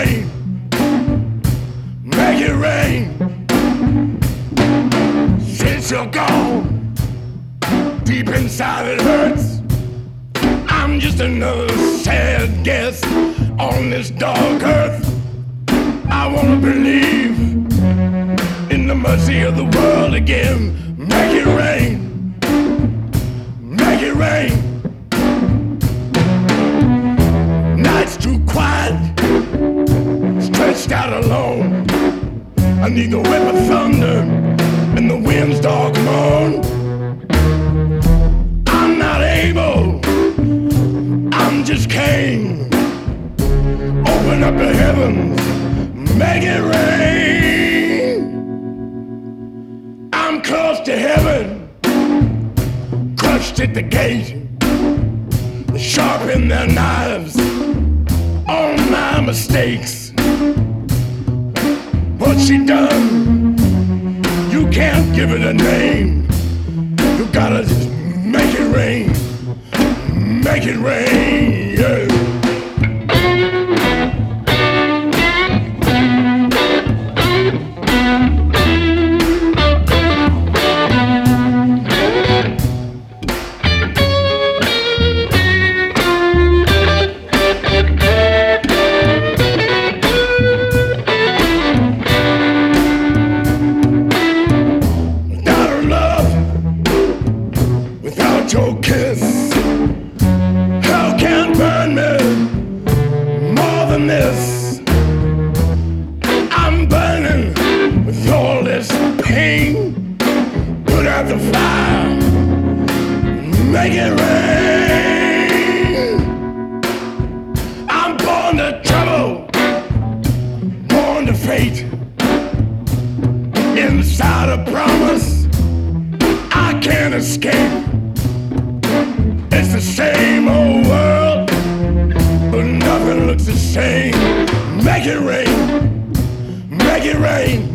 rain, make it rain. Since you're gone, deep inside it hurts. I'm just another sad guest on this dark earth. I wanna believe in the mercy of the world again. Make it rain, make it rain. Night's too quiet, stretched out alone. I need the whip of thunder and the wind's dark moan. I'm not able, I'm just Cain. Open up the heavens, make it rain. I'm close to heaven, crushed at the gate. They sharpen their knives on my mistakes. What's she done? You can't give it a name. You gotta just make it rain, make it rain, yeah. Your kiss, hell can't burn me more than this. I'm burning with all this pain. Put out the fire, make it rain. I'm born to trouble, born to fate. Inside a promise I can't escape. It's the same old world, but nothing looks the same. Make it rain, make it rain.